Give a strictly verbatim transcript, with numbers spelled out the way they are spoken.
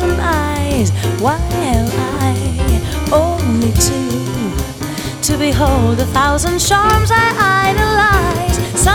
thousand eyes, while I only two to behold a thousand charms I idolize.